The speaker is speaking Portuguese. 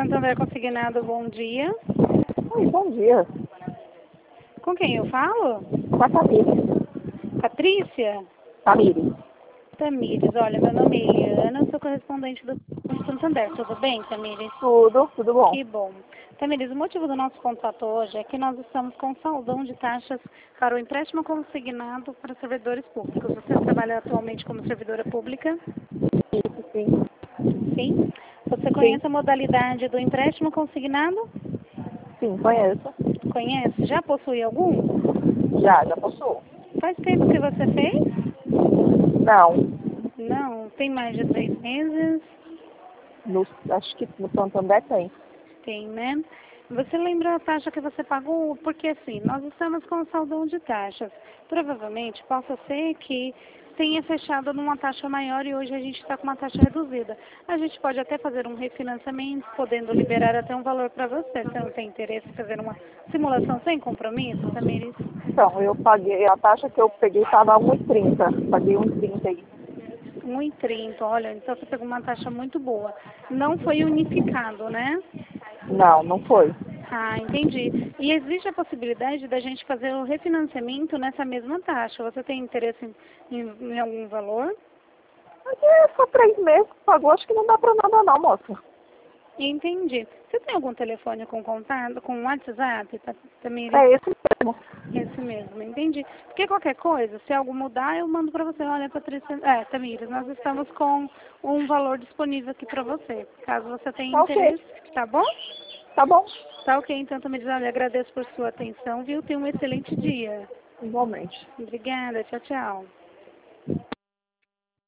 Santander Consignado, bom dia. Oi, bom dia. Com quem eu falo? Com a Tamires. Patrícia? Tamires. Tamires, olha, meu nome é Eliana, sou correspondente do Santander. Tudo bem, Tamires? Tudo bom. Que bom. Tamires, o motivo do nosso contato hoje é que nós estamos com saldão de taxas para o empréstimo consignado para servidores públicos. Você trabalha atualmente como servidora pública? Isso, sim. Sim. Você Sim, conhece a modalidade do empréstimo consignado? sim, conheço. Conhece? Já possui algum? Já possuo. Faz tempo que você fez? Não, Não, tem mais de 3 meses? acho que no Santander tem. Tem, né? Você lembra a taxa que você pagou? Porque assim, nós estamos com saldão de taxas. Provavelmente possa ser que tenha fechado numa taxa maior e hoje a gente está com uma taxa reduzida. A gente pode até fazer um refinanciamento, podendo liberar até um valor para você. Você não tem interesse em fazer uma simulação sem compromisso, Tamires? Então, eu paguei, a taxa que eu peguei estava 1,30. Paguei 1,30 aí. 1,30, olha, então você pegou uma taxa muito boa. Não foi unificado, né? Não foi. Ah, entendi. E existe a possibilidade da gente fazer o refinanciamento nessa mesma taxa. Você tem interesse em algum valor? Mas é só 3 meses que pagou, acho que não dá pra nada não, moça. Entendi. Você tem algum telefone com contato, com WhatsApp, Tamires? É esse mesmo. Esse mesmo, entendi. Porque qualquer coisa, se algo mudar, eu mando para você. Olha, Patrícia, Tamires, nós estamos com um valor disponível aqui para você, caso você tenha Tá ok. interesse, tá bom? Tá bom. Tá ok, então, Tamires, olha, agradeço por sua atenção, viu? Tenha um excelente dia. Igualmente. Obrigada, tchau, tchau.